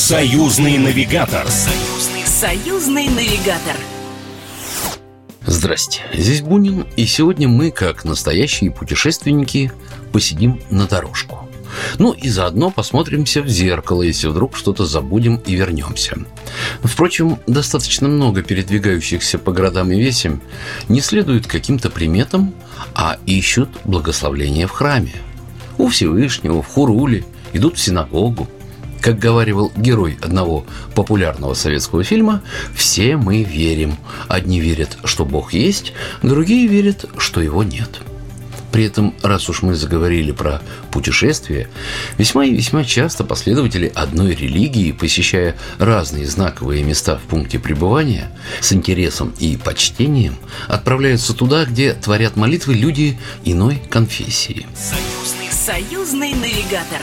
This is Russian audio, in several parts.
Союзный навигатор. Союзный навигатор. Здрасте, здесь Бунин, и сегодня мы, как настоящие путешественники, посидим на дорожку. Ну и заодно посмотримся в зеркало, если вдруг что-то забудем и вернемся. Впрочем, достаточно много передвигающихся по городам и весям не следуют каким-то приметам, а ищут благословления в храме. У Всевышнего, в Хуруле, идут в синагогу. Как говаривал герой одного популярного советского фильма, все мы верим. Одни верят, что Бог есть, другие верят, что его нет. При этом, раз уж мы заговорили про путешествия, весьма и весьма часто последователи одной религии, посещая разные знаковые места в пункте пребывания, с интересом и почтением отправляются туда, где творят молитвы люди иной конфессии. Союзный навигатор.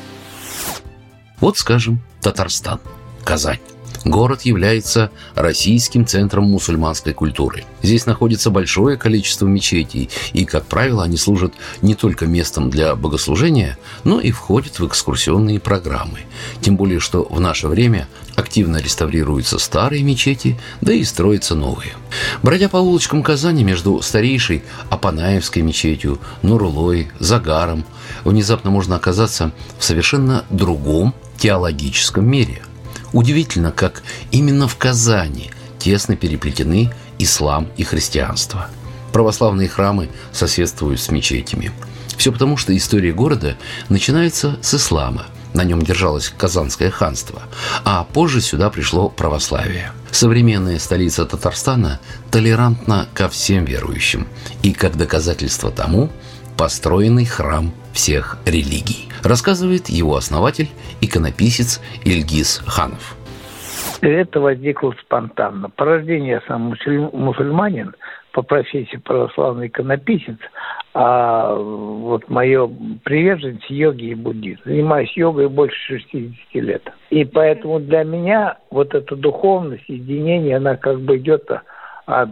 Вот, скажем, Татарстан, Казань. Город является российским центром мусульманской культуры. Здесь находится большое количество мечетей, и, как правило, они служат не только местом для богослужения, но и входят в экскурсионные программы. Тем более, что в наше время активно реставрируются старые мечети, да и строятся новые. Бродя по улочкам Казани между старейшей Апанаевской мечетью, Нурулой, Загаром, внезапно можно оказаться в совершенно другом теологическом мире. Удивительно, как именно в Казани тесно переплетены ислам и христианство. Православные храмы соседствуют с мечетями. Все потому, что история города начинается с ислама. На нем держалось Казанское ханство, а позже сюда пришло православие. Современная столица Татарстана толерантна ко всем верующим, и как доказательство тому построенный храм всех религий, рассказывает его основатель, иконописец Ильгиз Ханов. Это возникло спонтанно. По рождению я сам мусульманин, по профессии православный иконописец, а вот мое приверженность йоги и буддизм. Занимаюсь йогой больше 60 лет. И поэтому для меня вот эта духовность, единение, она как бы идет от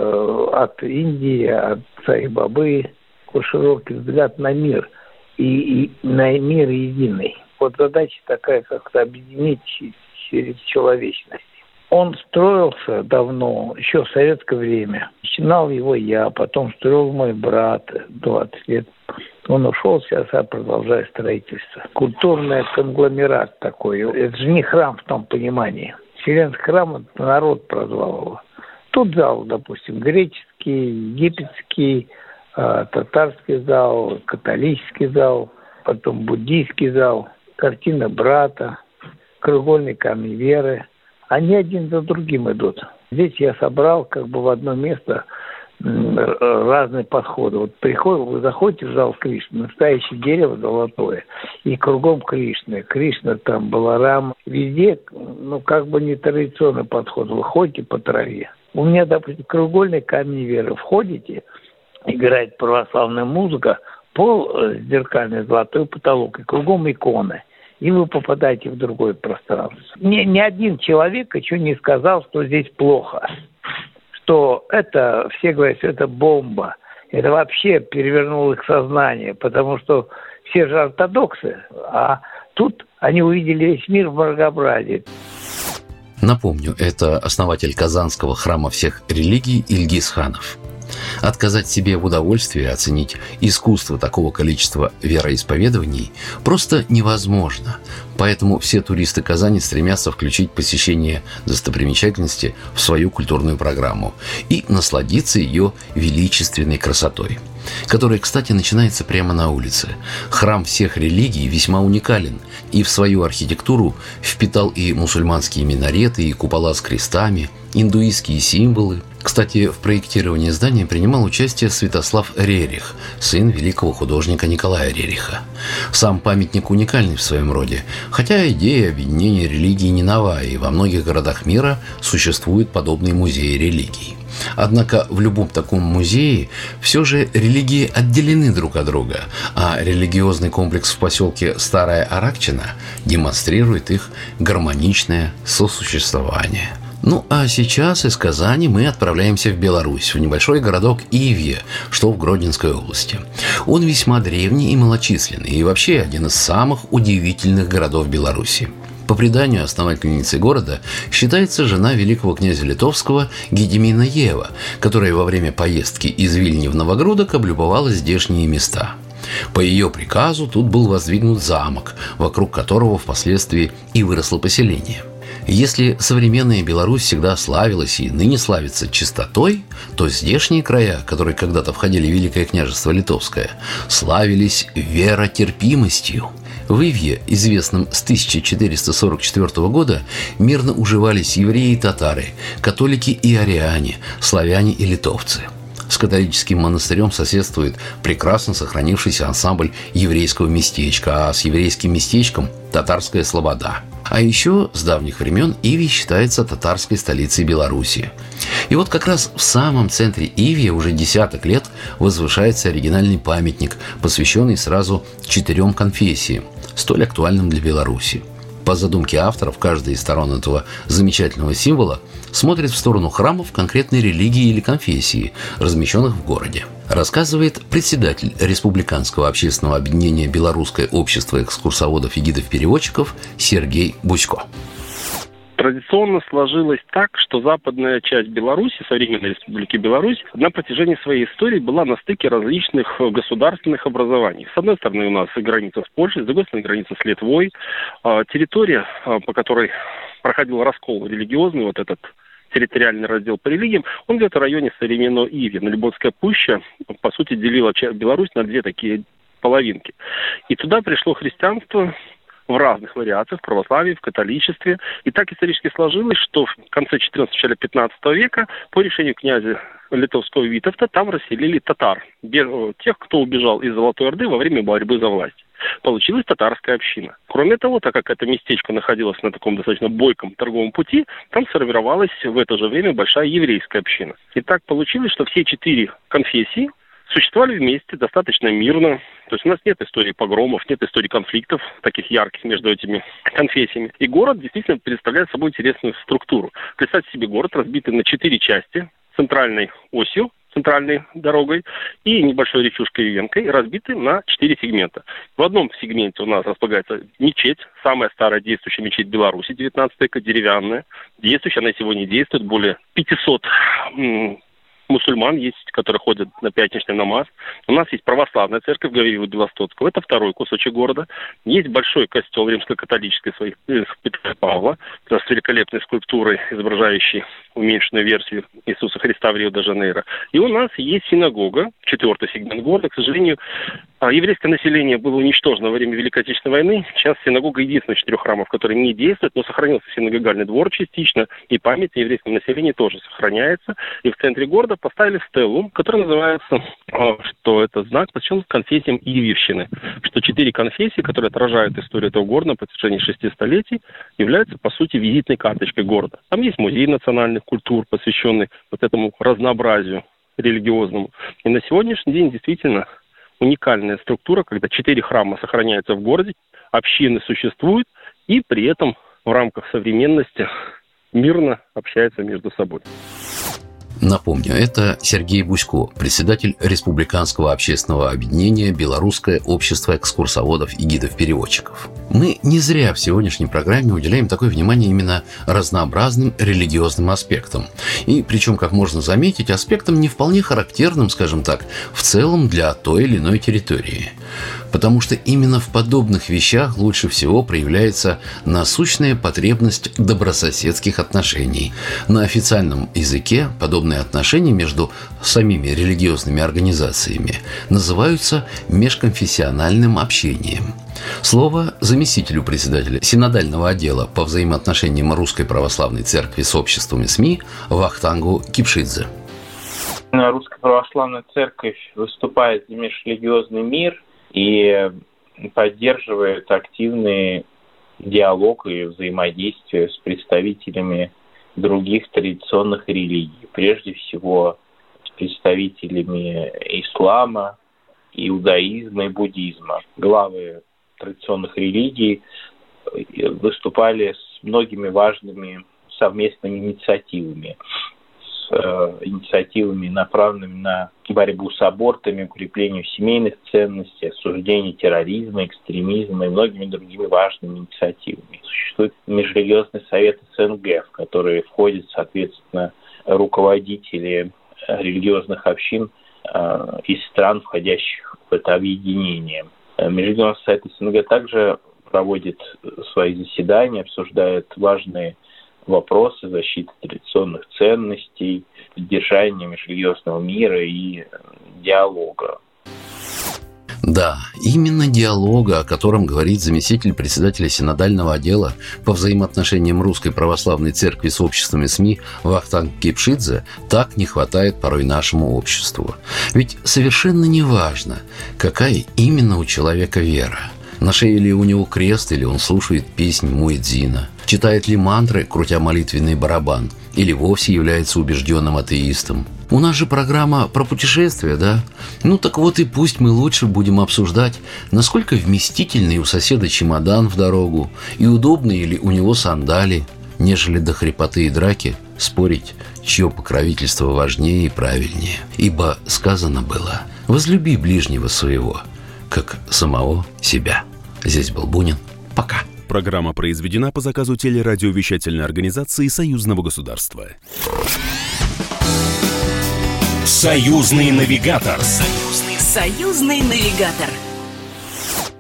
Индии, от Саи-Бабы, широкий взгляд на мир и на мир единый. Вот задача такая, как-то объединить через человечность. Он строился давно, еще в советское время. Начинал его я, потом строил мой брат 20 лет. Он ушел, сейчас я продолжаю строительство. Культурный конгломерат такой. Это же не храм в том понимании. Вселенский храм — это народ прозвал его. Тут зал, допустим, греческий, египетский, татарский зал, католический зал, потом буддийский зал, картина брата, краеугольный камень веры. Они один за другим идут. Здесь я собрал как бы в одно место разные подходы. Вот вы заходите в зал Кришны, настоящее дерево золотое, и кругом Кришны. Кришна там, Баларам. Везде, как бы не традиционный подход. Вы ходите по траве. У меня, допустим, краеугольный камень веры. Входите, играет православная музыка, пол зеркальный, золотой потолок, и кругом иконы. И вы попадаете в другое пространство. Ни один человек еще не сказал, что здесь плохо. Что это, все говорят, что это бомба. Это вообще перевернуло их сознание, потому что все же ортодоксы, а тут они увидели весь мир в многообразии. Напомню, это основатель Казанского храма всех религий Ильгиз Ханов. Отказать себе в удовольствии оценить искусство такого количества вероисповеданий просто невозможно. Поэтому все туристы Казани стремятся включить посещение достопримечательности в свою культурную программу и насладиться ее величественной красотой, которая, кстати, начинается прямо на улице. Храм всех религий весьма уникален и в свою архитектуру впитал и мусульманские минареты, и купола с крестами, индуистские символы. Кстати, в проектировании здания принимал участие Святослав Рерих, сын великого художника Николая Рериха. Сам памятник уникальный в своем роде, хотя идея объединения религий не нова, и во многих городах мира существуют подобные музеи религий. Однако в любом таком музее все же религии отделены друг от друга, а религиозный комплекс в поселке Старая Аракчина демонстрирует их гармоничное сосуществование. Ну а сейчас из Казани мы отправляемся в Беларусь, в небольшой городок Ивье, что в Гродненской области. Он весьма древний и малочисленный, и вообще один из самых удивительных городов Беларуси. По преданию, основательницей города считается жена великого князя литовского Гедимина Ева, которая во время поездки из Вильни в Новогрудок облюбовала здешние места. По ее приказу тут был воздвигнут замок, вокруг которого впоследствии и выросло поселение. Если современная Беларусь всегда славилась и ныне славится чистотой, то здешние края, которые когда-то входили в Великое княжество Литовское, славились веротерпимостью. В Ивье, известном с 1444 года, мирно уживались евреи и татары, католики и ариане, славяне и литовцы. С католическим монастырем соседствует прекрасно сохранившийся ансамбль еврейского местечка, а с еврейским местечком – татарская слобода. А еще с давних времен Ивье считается татарской столицей Беларуси. И вот как раз в самом центре Ивья уже десяток лет возвышается оригинальный памятник, посвященный сразу 4 конфессиям, столь актуальным для Беларуси. По задумке авторов, каждая из сторон этого замечательного символа смотрит в сторону храмов конкретной религии или конфессии, размещенных в городе. Рассказывает председатель Республиканского общественного объединения «Белорусское общество экскурсоводов и гидов-переводчиков» Сергей Бусько. Традиционно сложилось так, что западная часть Беларуси, современной Республики Беларусь, на протяжении своей истории была на стыке различных государственных образований. С одной стороны у нас граница с Польшей, с другой стороны граница с Литвой. Территория, по которой проходил раскол религиозный, вот этот территориальный раздел по религиям, он где-то в районе современного Ивья. Налибоцкая пуща, по сути, делила Беларусь на 2 такие половинки. И туда пришло христианство в разных вариациях, в православии, в католичестве. И так исторически сложилось, что в конце 14-го, начале 15 века по решению князя литовского Витовта там расселили татар, тех, кто убежал из Золотой Орды во время борьбы за власть. Получилась татарская община. Кроме того, так как это местечко находилось на таком достаточно бойком торговом пути, там сформировалась в это же время большая еврейская община. И так получилось, что все 4 конфессии существовали вместе достаточно мирно. То есть у нас нет истории погромов, нет истории конфликтов таких ярких между этими конфессиями. И город действительно представляет собой интересную структуру. Представьте себе город, разбитый на 4 части, центральной осью, центральной дорогой и небольшой речушкой Венкой, разбиты на 4 сегмента. В одном сегменте у нас располагается мечеть, самая старая действующая мечеть Беларуси, 19 века, деревянная. Действующая, она сегодня действует, более 500 мусульман есть, которые ходят на пятничный намаз. У нас есть православная церковь Говеева-Белостоцкого. Это второй кусочек города. Есть большой костел римско-католической своих Петра Павла с великолепной скульптурой, изображающей уменьшенную версию Иисуса Христа в Рио-де-Жанейро. И у нас есть синагога, 4-й сегмент города. К сожалению, еврейское население было уничтожено во время Великой Отечественной войны. Сейчас синагога единственная из 4 храмов, который не действует, но сохранился синагогальный двор частично, и память о еврейском населении тоже сохраняется. И в центре города поставили стеллу, которая называется, что это знак, посвящен конфессиям Ивьевщины, что 4 конфессии, которые отражают историю этого города на протяжении 6 столетий, являются, по сути, визитной карточкой города. Там есть музей национальных культур, посвященный вот этому разнообразию религиозному. И на сегодняшний день действительно уникальная структура, когда 4 храма сохраняются в городе, общины существуют, и при этом в рамках современности мирно общаются между собой. Напомню, это Сергей Бусько, председатель Республиканского общественного объединения «Белорусское общество экскурсоводов и гидов-переводчиков». Мы не зря в сегодняшней программе уделяем такое внимание именно разнообразным религиозным аспектам. И причем, как можно заметить, аспектам не вполне характерным, скажем так, в целом для той или иной территории. Потому что именно в подобных вещах лучше всего проявляется насущная потребность добрососедских отношений. На официальном языке подобные отношения между самими религиозными организациями называются межконфессиональным общением. Слово заместителю председателя синодального отдела по взаимоотношениям Русской Православной Церкви с обществами СМИ Вахтангу Кипшидзе. Русская Православная Церковь выступает за межрелигиозный мир и поддерживает активный диалог и взаимодействие с представителями других традиционных религий. Прежде всего с представителями ислама, иудаизма и буддизма. Главы традиционных религий выступали с многими важными совместными инициативами. инициативами, направленными на борьбу с абортами, укреплению семейных ценностей, осуждение терроризма, экстремизма и многими другими важными инициативами. Существует Межрелигиозный совет СНГ, в который входят, соответственно, руководители религиозных общин из стран, входящих в это объединение. Межрелигиозный совет СНГ также проводит свои заседания, обсуждает важные вопросы защиты традиционных ценностей, поддержания межрелигиозного мира и диалога. Да, именно диалога, о котором говорит заместитель председателя синодального отдела по взаимоотношениям Русской Православной Церкви с обществами СМИ Вахтанг Кипшидзе, так не хватает порой нашему обществу. Ведь совершенно не важно, какая именно у человека вера. На шее ли у него крест, или он слушает песнь муэдзина, читает ли мантры, крутя молитвенный барабан, или вовсе является убежденным атеистом. У нас же программа про путешествия, да? Ну так вот и пусть мы лучше будем обсуждать, насколько вместительный у соседа чемодан в дорогу и удобные ли у него сандали, нежели до хрипоты и драки спорить, чье покровительство важнее и правильнее. Ибо сказано было: «Возлюби ближнего своего, как самого себя». Здесь был Бунин. Пока. Программа произведена по заказу телерадиовещательной организации Союзного государства. Союзный навигатор. Союзный навигатор.